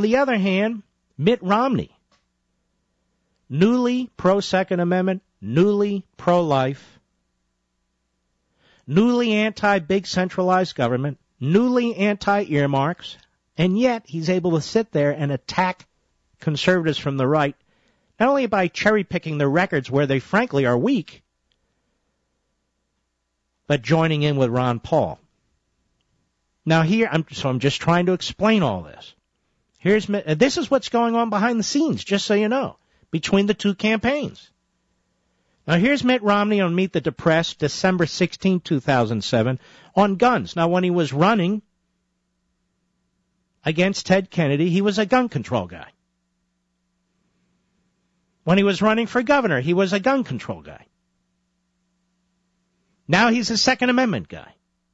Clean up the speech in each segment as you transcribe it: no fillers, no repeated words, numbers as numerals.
the other hand, Mitt Romney, newly pro-Second Amendment, newly pro-life, newly anti-big centralized government, newly anti-earmarks, and yet he's able to sit there and attack conservatives from the right, not only by cherry-picking the records where they frankly are weak, but joining in with Ron Paul. Now here, I'm just trying to explain all this. This is what's going on behind the scenes, just so you know, between the two campaigns. Now here's Mitt Romney on Meet the Depressed, December 16, 2007, on guns. Now when he was running against Ted Kennedy, he was a gun control guy. When he was running for governor, he was a gun control guy. Now he's a Second Amendment guy.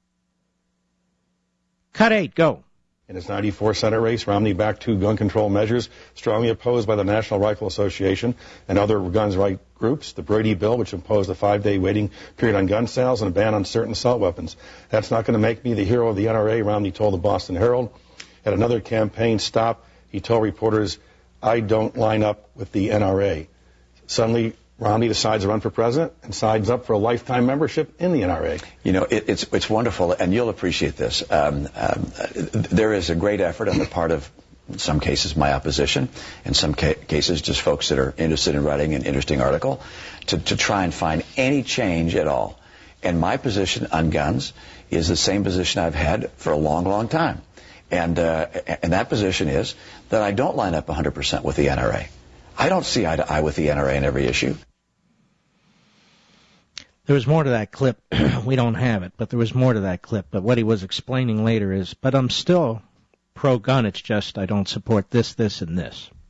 Cut 8, go. In his 94 Senate race, Romney backed 2 gun control measures strongly opposed by the National Rifle Association and other guns rights groups. The Brady bill, which imposed a 5-day waiting period on gun sales and a ban on certain assault weapons. That's not going to make me the hero of the NRA, Romney told the Boston Herald. At another campaign stop, he told reporters, I don't line up with the NRA. Suddenly, Romney decides to run for president and signs up for a lifetime membership in the NRA. You know, it's wonderful, and you'll appreciate this. There is a great effort on the part of, in some cases, my opposition, in some cases, just folks that are interested in writing an interesting article, to try and find any change at all. And my position on guns is the same position I've had for a long, long time. And that position is that I don't line up 100% with the NRA. I don't see eye to eye with the NRA in every issue. There was more to that clip. We don't have it, but there was more to that clip. But what he was explaining later is, but I'm still pro-gun. It's just I don't support this, this, and this.